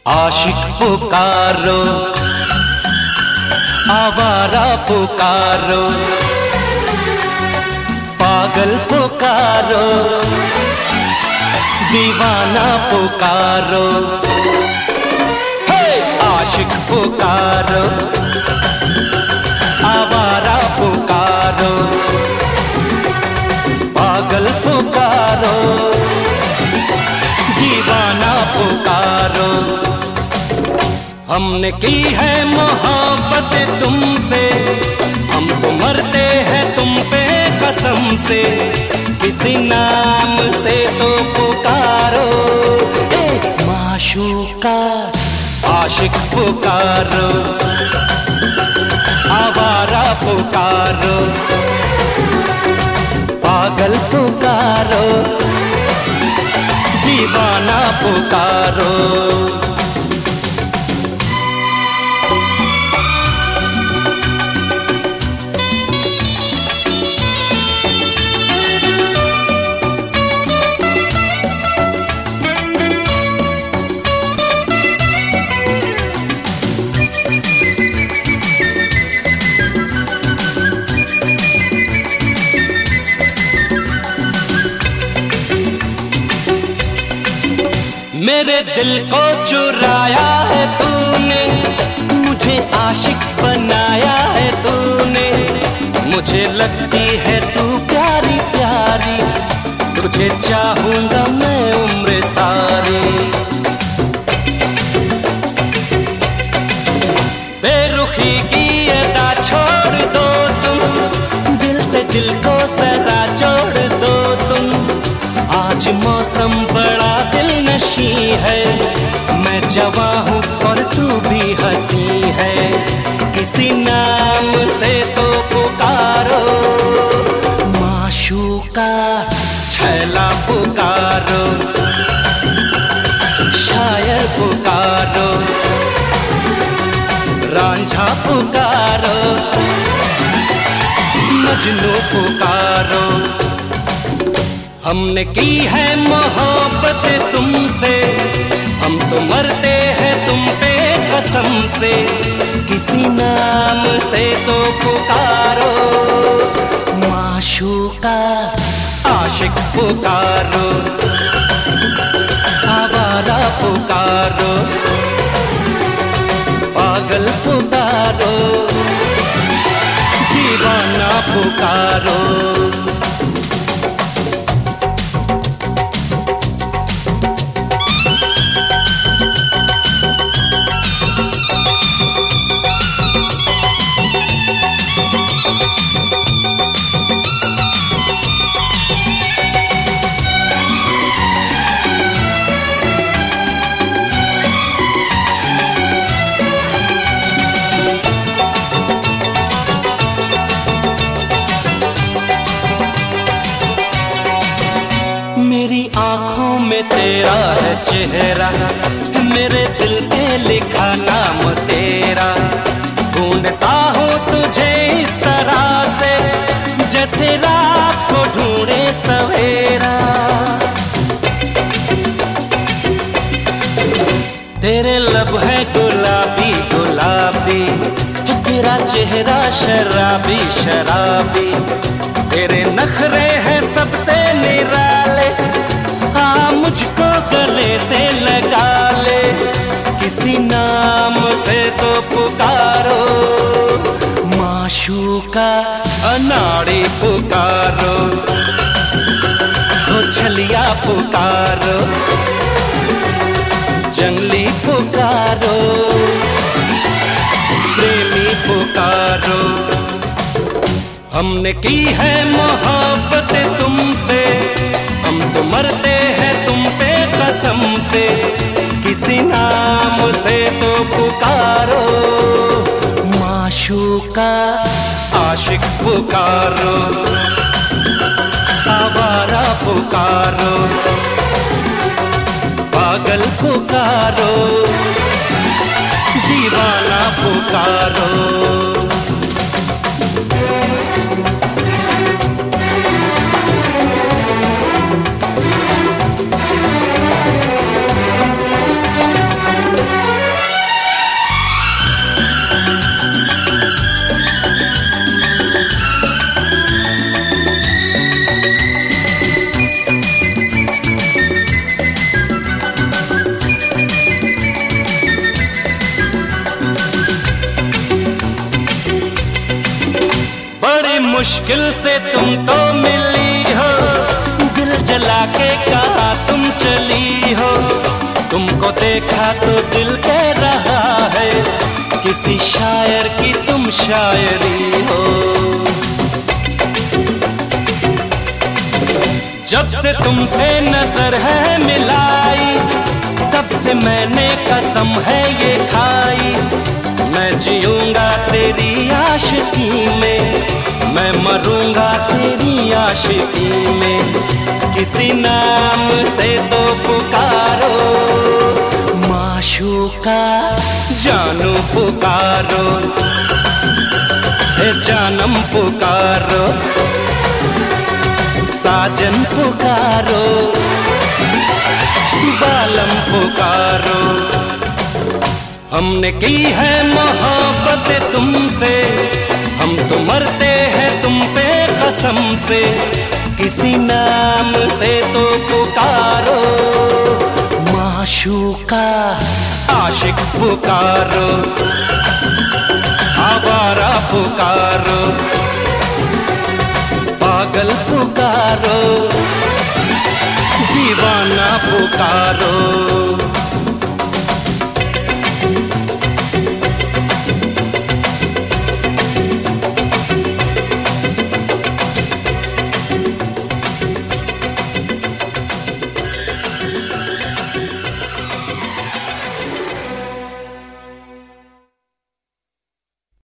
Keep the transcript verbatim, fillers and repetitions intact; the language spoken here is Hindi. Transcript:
आशिक पुकारो, आवारा पुकारो, पागल पुकारो, दीवाना पुकारो। हे! आशिक पुकारो, आवारा पुकारो, पागल पुकारो, दीवाना पुकारो। हमने की है मोहब्बत तुमसे, हम तो मरते हैं तुम पे कसम से। किसी नाम से तो पुकारो, ए माशूका। आशिक पुकारो, आवारा पुकारो, पागल पुकारो, दीवाना पुकारो। मेरे दिल को चुराया है तूने, मुझे आशिक बनाया है तूने। मुझे लगती है तू प्यारी प्यारी, तुझे चाहूंगा मैं उम्र सारी। बेरुखी की अदा छोड़ दो तुम, दिल से दिल को जरा जोड़ दो तुम। आज मौसम बड़ा दिलनशी है, मैं जवां हूँ और तू भी हंसी है। किसी नाम से तो पुकारो, माशूका। छैला पुकारो, शायर पुकारो, रांझा पुकारो, मजनू पुकारो। हमने की है मोहब्बत तुमसे, हम तो मरते हैं तुम पे कसम से। किसी नाम से तो पुकारो, माशूका। आशिक पुकारो, आवारा पुकारो, पागल पुकारो, दीवाना पुकारो। मेरी आँखों में तेरा है चेहरा, मेरे दिल पे लिखा नाम तेरा। ढूंढता हूँ तुझे इस तरह से, जैसे रात को ढूंढे सवेरा। तेरे लब है गुलाबी गुलाबी, तेरा चेहरा शराबी शराबी। तेरे नखरे हैं सबसे निराले, हाँ मुझको गले से लगा ले। किसी नाम से तो पुकारो, माशूका। अनाड़ी पुकारो, हो छलिया पुकारो, जंगली पुकारो, प्रेमी पुकारो। हमने की है मोहब्बत तुमसे, हम तो मरते हैं तुम पे कसम से। किसी नाम से तो पुकारो, माशूका। आशिक पुकारो, आवारा पुकारो, पागल पुकारो, दीवाना पुकारो। मुश्किल से तुम तो मिली हो, दिल जला के कहा तुम चली हो। तुमको देखा तो दिल कह रहा है, किसी शायर की तुम शायरी हो। जब से तुमसे नजर है मिलाई, तब से मैंने कसम है ये खाई। मैं जीऊंगा तेरी आशिकी में, मैं मरूंगा तेरी आशिकी में। किसी नाम से तो पुकारो माशूका, जानू पुकारो, हे जानम पुकारो, साजन पुकारो, बालम पुकारो। हमने की है मोहब्बत तुमसे, हम तो मरते हैं तुम पे कसम से। किसी नाम से तो पुकारो माशूका, आशिक पुकारो, आवारा पुकारो, पागल पुकारो, दीवाना पुकारो।